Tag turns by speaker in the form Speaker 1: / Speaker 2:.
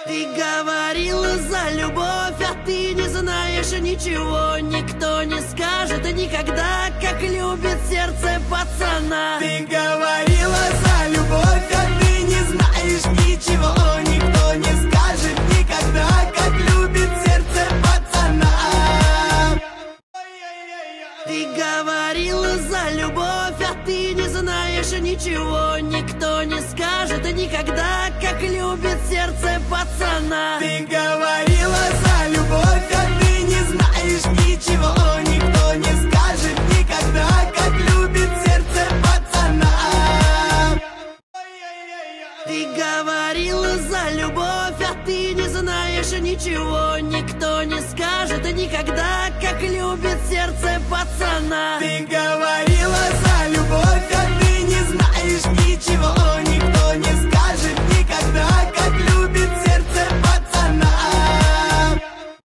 Speaker 1: Ты говорила за любовь, а ты не знаешь ничего. Никто не скажет никогда, как любит сердце пацана.
Speaker 2: Ты говорила за любовь, а ты не знаешь ничего. Никто не скажет никогда, как любит сердце пацана.
Speaker 1: Ты говорила за любовь, а ты не знаешь ничего. Никто не скажет никогда, как любит сердце пацана.
Speaker 2: Ты говорила за любовь, а ты не знаешь ничего. Никто не скажет никогда, как любит сердце пацана.
Speaker 1: Ты говорила за любовь, а ты не знаешь ничего. Никто не скажет никогда, как любит сердце пацана.
Speaker 2: Ты говорила за любовь, а ты не знаешь ничего.